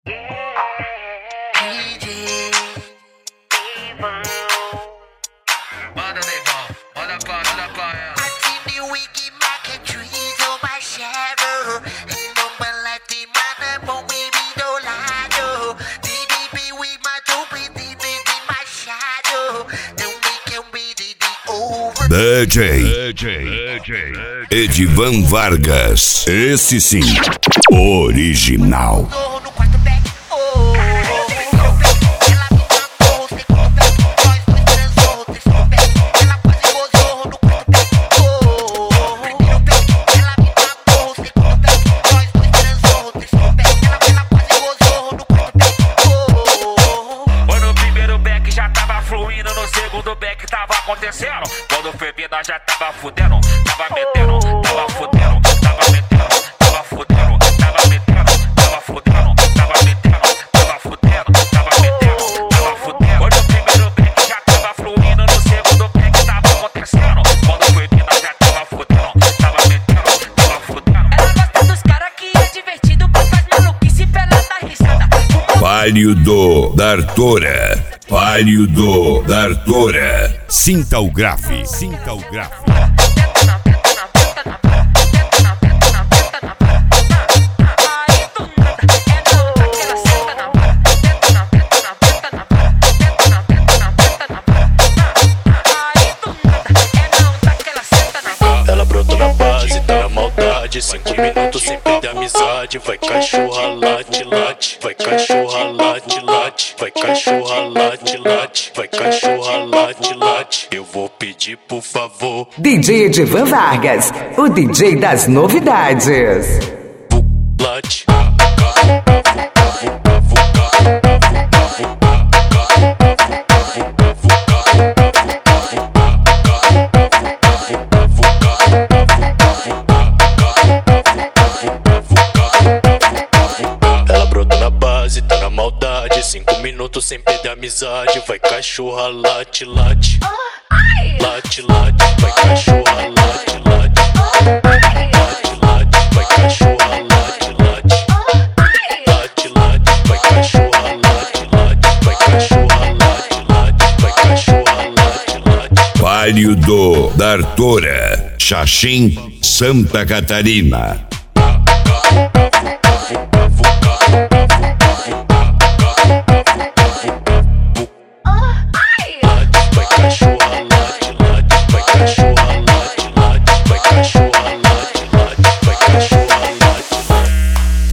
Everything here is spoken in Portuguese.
Manda, Neivão, manda pra ela. DJ Edivan Vargas, esse sim, original. No segundo back tava acontecendo. Quando foi vir nós já tava fudendo. Tava metendo, tava fudendo. Tava metendo, tava fudendo. Tava metendo, tava fudendo. Tava metendo, tava fudendo. Tava metendo, tava fudendo. Quando o primeiro back já tava fluindo. No segundo back tava acontecendo. Quando foi vir nós já tava fudendo. Tava metendo, tava fudendo. Ela gosta dos caras que é divertido. Pra faz maluquice pela da risada. Palio da Artora. Palio da Artora. Sinta o grave, sinta o grave. Ela brotou na base, tá na maldade. 5 minutos sem perder a amizade. Vai cachorra, late, late. Vai cachorra, late, late. Vai cachorra, late, late. Vai cachorra, late, late. Eu vou pedir por favor. DJ Edivan Vargas, o DJ das novidades. Late. Ela brotou na base, tá na maldade. 5 minutos sem perder a amizade. Vai cachorra, late, late. Late, late. Vai cachorra, late, late. Late, late. Vai cachorra, late, late. Late, late. Vai cachorra, late, late. Vai cachorra, late, late. Vai cachorra, late, late. Palio da Artora, Xaxim, Santa Catarina.